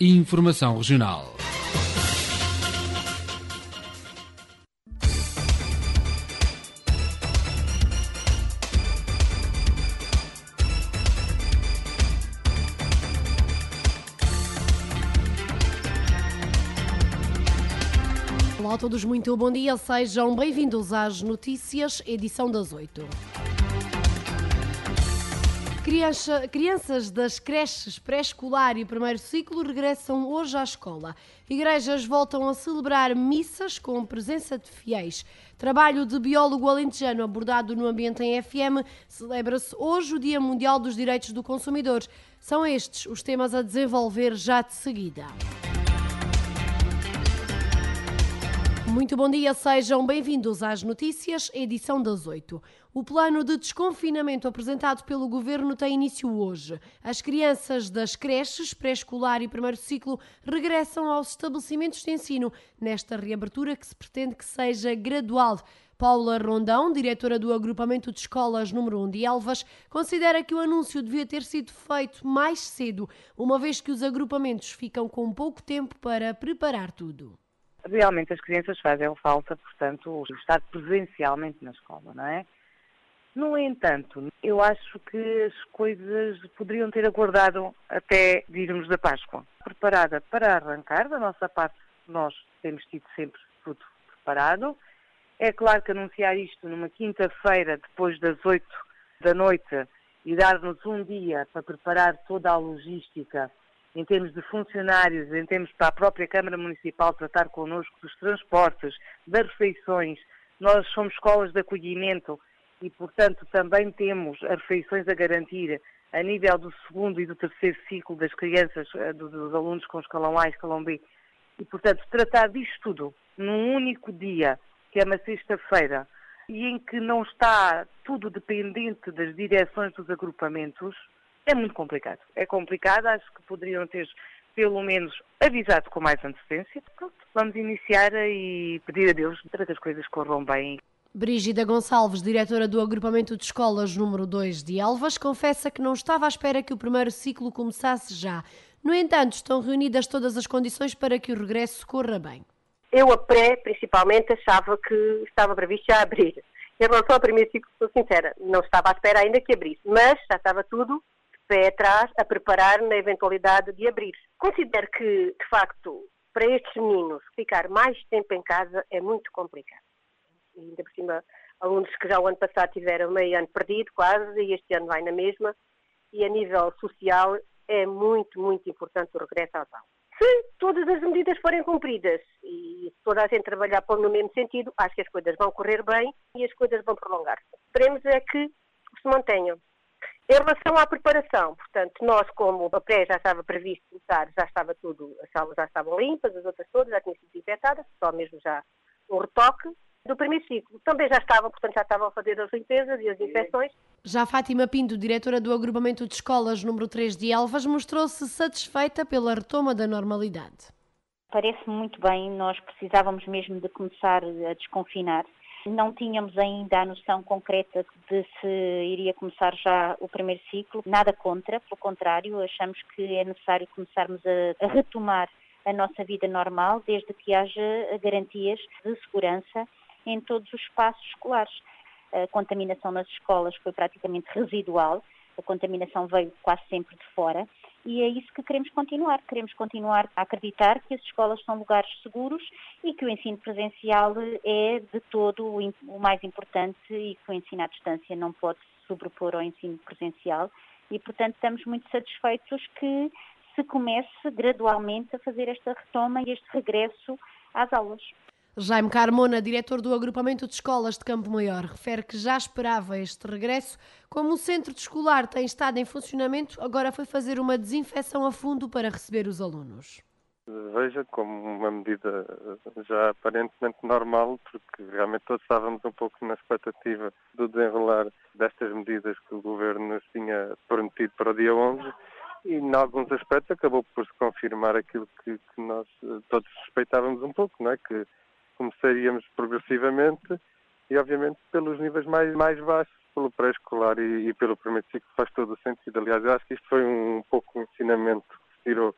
Informação Regional. Olá a todos, muito bom dia, sejam bem-vindos às notícias, edição das 8. Crianças das creches pré-escolar e primeiro ciclo regressam hoje à escola. Igrejas voltam a celebrar missas com presença de fiéis. Trabalho de biólogo alentejano abordado no Ambiente em FM. Celebra-se hoje o Dia Mundial dos Direitos do Consumidor. São estes os temas a desenvolver já de seguida. Muito bom dia, sejam bem-vindos às notícias, edição das 8. O plano de desconfinamento apresentado pelo Governo tem início hoje. As crianças das creches, pré-escolar e primeiro ciclo regressam aos estabelecimentos de ensino, nesta reabertura que se pretende que seja gradual. Paula Rondão, diretora do Agrupamento de Escolas número 1 de Elvas, considera que o anúncio devia ter sido feito mais cedo, uma vez que os agrupamentos ficam com pouco tempo para preparar tudo. Realmente as crianças fazem falta, portanto, estar presencialmente na escola, não é? No entanto, eu acho que as coisas poderiam ter aguardado até virmos da Páscoa. Preparada para arrancar, da nossa parte, nós temos tido sempre tudo preparado. É claro que anunciar isto numa quinta-feira, depois das 8 da noite, e dar-nos um dia para preparar toda a logística, em termos de funcionários, em termos para a própria Câmara Municipal tratar connosco dos transportes, das refeições. Nós somos escolas de acolhimento e, portanto, também temos as refeições a garantir a nível do segundo e do terceiro ciclo das crianças, dos alunos com escalão A e escalão B. E, portanto, tratar disto tudo num único dia, que é uma sexta-feira, e em que não está tudo dependente das direções dos agrupamentos, é muito complicado. É complicado, acho que poderiam ter, pelo menos, avisado com mais antecedência. Pronto, vamos iniciar e pedir a Deus para que as coisas corram bem. Brígida Gonçalves, diretora do Agrupamento de Escolas número 2 de Elvas, confessa que não estava à espera que o primeiro ciclo começasse já. No entanto, estão reunidas todas as condições para que o regresso corra bem. Eu, a pré, principalmente, achava que estava previsto já abrir. Em relação ao primeiro ciclo, sou sincera, não estava à espera ainda que abrisse, mas já estava tudo pé atrás a preparar na eventualidade de abrir. Considero que, de facto, para estes meninos ficar mais tempo em casa é muito complicado. E ainda por cima, alunos que já o ano passado tiveram meio ano perdido quase, e este ano vai na mesma, e a nível social é muito, muito importante o regresso às aulas. Se todas as medidas forem cumpridas e toda a gente trabalhar no mesmo sentido, acho que as coisas vão correr bem e as coisas vão prolongar-se. Esperemos é que se mantenham. Em relação à preparação, portanto, nós como a pré já estava previsto começar, já estava tudo, as salas já estavam limpas, as outras todas já tinham sido desinfetadas, só mesmo já um retoque. Do primeiro ciclo também já estavam, portanto já estavam a fazer as limpezas e as infecções. Já Fátima Pinto, diretora do Agrupamento de Escolas número 3 de Elvas, mostrou-se satisfeita pela retoma da normalidade. Parece-me muito bem, nós precisávamos mesmo de começar a desconfinar. Não tínhamos ainda a noção concreta de se iria começar já o primeiro ciclo. Nada contra, pelo contrário, achamos que é necessário começarmos a retomar a nossa vida normal, desde que haja garantias de segurança em todos os espaços escolares. A contaminação nas escolas foi praticamente residual, a contaminação veio quase sempre de fora e é isso que queremos continuar. Queremos continuar a acreditar que as escolas são lugares seguros e que o ensino presencial é de todo o mais importante e que o ensino à distância não pode se sobrepor ao ensino presencial e, portanto, estamos muito satisfeitos que se comece gradualmente a fazer esta retoma e este regresso às aulas. Jaime Carmona, diretor do Agrupamento de Escolas de Campo Maior, refere que já esperava este regresso. Como o centro escolar tem estado em funcionamento, agora foi fazer uma desinfecção a fundo para receber os alunos. Veja como uma medida já aparentemente normal, porque realmente todos estávamos um pouco na expectativa do desenrolar destas medidas que o Governo nos tinha prometido para o dia 11 e, em alguns aspectos, acabou por se confirmar aquilo que nós todos suspeitávamos um pouco, não é? Que começaríamos progressivamente e, obviamente, pelos níveis mais baixos, pelo pré-escolar e pelo primeiro ciclo, faz todo o sentido. Aliás, eu acho que isto foi um pouco um ensinamento que se tirou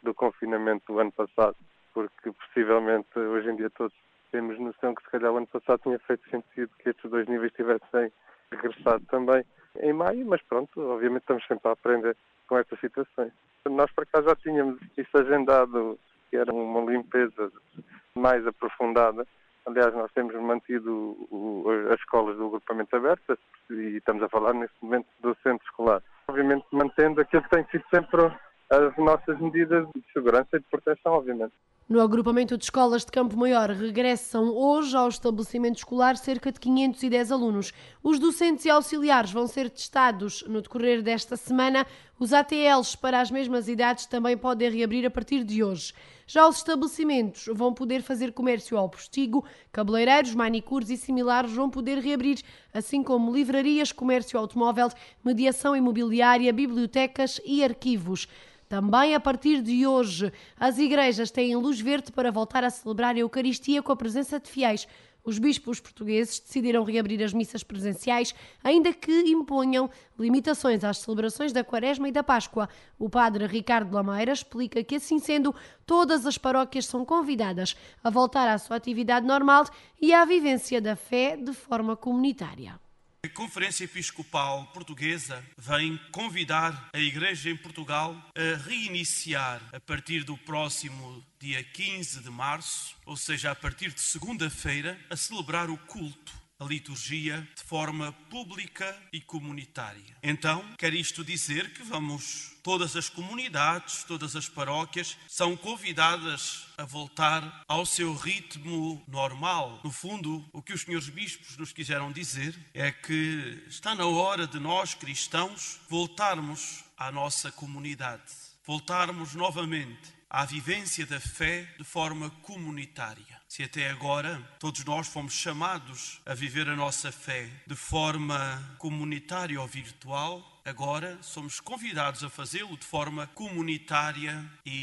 do confinamento do ano passado, porque possivelmente hoje em dia todos temos noção que se calhar o ano passado tinha feito sentido que estes 2 níveis tivessem regressado também em maio, mas pronto, obviamente estamos sempre a aprender com estas situações. Nós por acaso já tínhamos isso agendado, que era uma limpeza mais aprofundada. Aliás, nós temos mantido as escolas do agrupamento abertas e estamos a falar neste momento do centro escolar. Obviamente mantendo aquilo que tem sido sempre as nossas medidas de segurança e de proteção, obviamente. No agrupamento de escolas de Campo Maior regressam hoje ao estabelecimento escolar cerca de 510 alunos. Os docentes e auxiliares vão ser testados no decorrer desta semana. Os ATLs para as mesmas idades também podem reabrir a partir de hoje. Já os estabelecimentos vão poder fazer comércio ao postigo, cabeleireiros, manicures e similares vão poder reabrir, assim como livrarias, comércio automóvel, mediação imobiliária, bibliotecas e arquivos. Também a partir de hoje, as igrejas têm luz verde para voltar a celebrar a Eucaristia com a presença de fiéis. Os bispos portugueses decidiram reabrir as missas presenciais, ainda que imponham limitações às celebrações da Quaresma e da Páscoa. O padre Ricardo Lameira explica que, assim sendo, todas as paróquias são convidadas a voltar à sua atividade normal e à vivência da fé de forma comunitária. A Conferência Episcopal Portuguesa vem convidar a Igreja em Portugal a reiniciar, a partir do próximo dia 15 de março, ou seja, a partir de segunda-feira, a celebrar o culto, a liturgia, de forma pública e comunitária. Então, quer isto dizer que todas as comunidades, todas as paróquias, são convidadas a voltar ao seu ritmo normal. No fundo, o que os senhores bispos nos quiseram dizer é que está na hora de nós, cristãos, voltarmos à nossa comunidade, voltarmos novamente à vivência da fé de forma comunitária. Se até agora todos nós fomos chamados a viver a nossa fé de forma comunitária ou virtual, agora somos convidados a fazê-lo de forma comunitária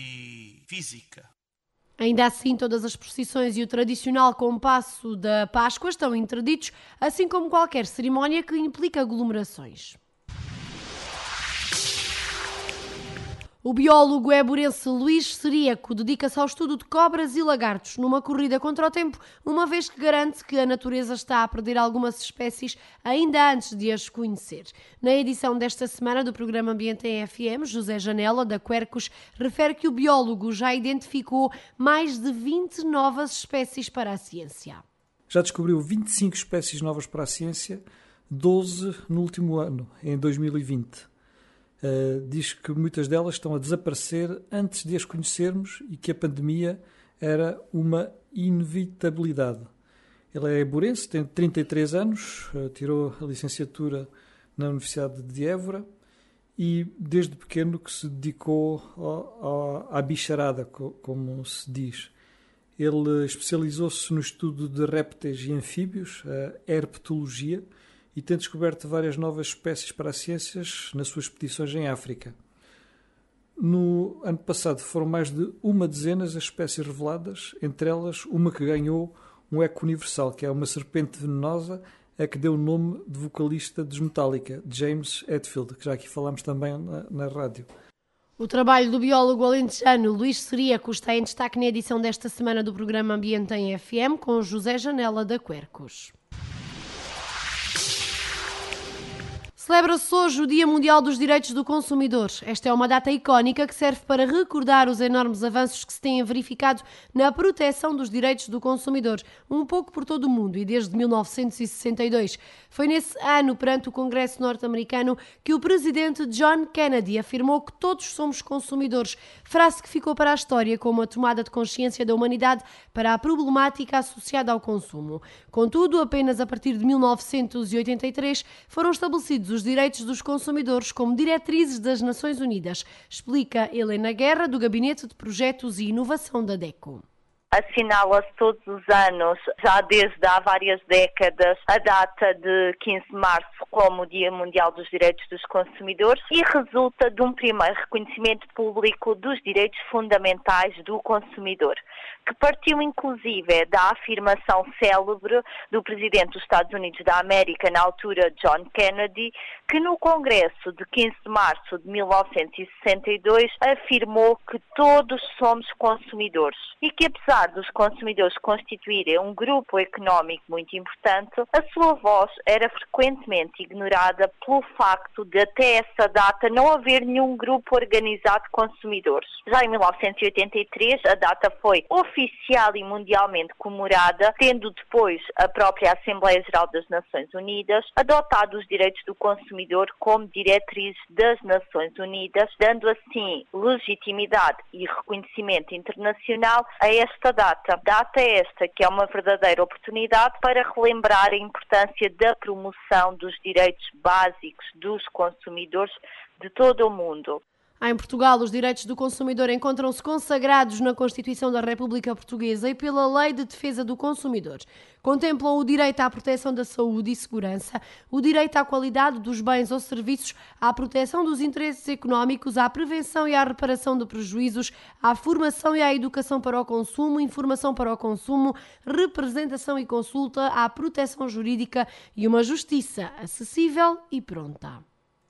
e física. Ainda assim, todas as procissões e o tradicional compasso da Páscoa estão interditos, assim como qualquer cerimónia que implica aglomerações. O biólogo éborense Luís Seríaco dedica-se ao estudo de cobras e lagartos numa corrida contra o tempo, uma vez que garante que a natureza está a perder algumas espécies ainda antes de as conhecer. Na edição desta semana do programa Ambiente em FM, José Janela, da Quercus, refere que o biólogo já identificou mais de 20 novas espécies para a ciência. Já descobriu 25 espécies novas para a ciência, 12 no último ano, em 2020. Diz que muitas delas estão a desaparecer antes de as conhecermos e que a pandemia era uma inevitabilidade. Ele é éborense, tem 33 anos, tirou a licenciatura na Universidade de Évora e desde pequeno que se dedicou à bicharada, como se diz. Ele especializou-se no estudo de répteis e anfíbios, a herpetologia, e tem descoberto várias novas espécies para as ciências nas suas expedições em África. No ano passado foram mais de uma dezena as espécies reveladas, entre elas uma que ganhou um eco universal, que é uma serpente venenosa, a que deu o nome de vocalista dos Metallica, James Hetfield, que já aqui falámos também na rádio. O trabalho do biólogo alentejano Luís Seríaco está em destaque na edição desta semana do programa Ambiente em FM, com José Janela, da Quercus. Celebra-se hoje o Dia Mundial dos Direitos do Consumidor. Esta é uma data icónica que serve para recordar os enormes avanços que se têm verificado na proteção dos direitos do consumidor, um pouco por todo o mundo e desde 1962. Foi nesse ano, perante o Congresso norte-americano, que o presidente John Kennedy afirmou que todos somos consumidores, frase que ficou para a história como a tomada de consciência da humanidade para a problemática associada ao consumo. Contudo, apenas a partir de 1983 foram estabelecidos os direitos dos consumidores como diretrizes das Nações Unidas, explica Helena Guerra, do Gabinete de Projetos e Inovação da DECO. assinala-se todos os anos, já desde há várias décadas, a data de 15 de março como o Dia Mundial dos Direitos dos Consumidores e resulta de um primeiro reconhecimento público dos direitos fundamentais do consumidor, que partiu inclusive da afirmação célebre do Presidente dos Estados Unidos da América, na altura John Kennedy, que no Congresso de 15 de março de 1962 afirmou que todos somos consumidores e que, apesar dos consumidores constituírem um grupo económico muito importante, a sua voz era frequentemente ignorada pelo facto de até essa data não haver nenhum grupo organizado de consumidores. Já em 1983 a data foi oficial e mundialmente comemorada, tendo depois a própria Assembleia Geral das Nações Unidas adotado os direitos do consumidor como diretrizes das Nações Unidas, dando assim legitimidade e reconhecimento internacional a esta data. Data esta que é uma verdadeira oportunidade para relembrar a importância da promoção dos direitos básicos dos consumidores de todo o mundo. Em Portugal, os direitos do consumidor encontram-se consagrados na Constituição da República Portuguesa e pela Lei de Defesa do Consumidor. Contemplam o direito à proteção da saúde e segurança, o direito à qualidade dos bens ou serviços, à proteção dos interesses económicos, à prevenção e à reparação de prejuízos, à formação e à educação para o consumo, informação para o consumo, representação e consulta, à proteção jurídica e uma justiça acessível e pronta.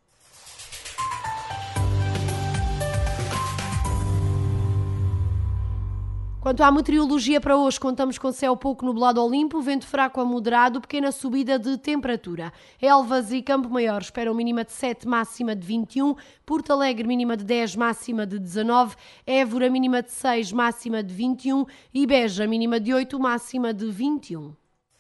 Quanto à meteorologia para hoje, contamos com céu pouco nublado ao limpo, vento fraco a moderado, pequena subida de temperatura. Elvas e Campo Maior esperam mínima de 7, máxima de 21. Porto Alegre, mínima de 10, máxima de 19. Évora, mínima de 6, máxima de 21. E Beja, mínima de 8, máxima de 21.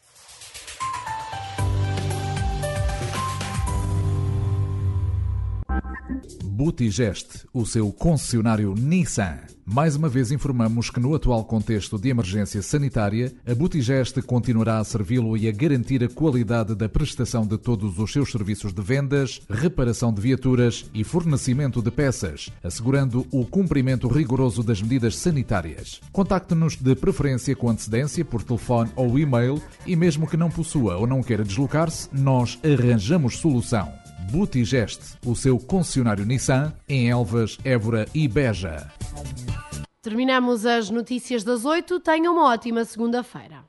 Butigest, o seu concessionário Nissan. Mais uma vez informamos que no atual contexto de emergência sanitária, a Butigest continuará a servi-lo e a garantir a qualidade da prestação de todos os seus serviços de vendas, reparação de viaturas e fornecimento de peças, assegurando o cumprimento rigoroso das medidas sanitárias. Contacte-nos de preferência com antecedência por telefone ou e-mail e mesmo que não possua ou não queira deslocar-se, nós arranjamos solução. Butigest, o seu concessionário Nissan, em Elvas, Évora e Beja. Terminamos as notícias das 8. Tenham uma ótima segunda-feira.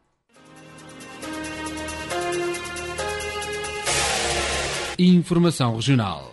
Informação regional.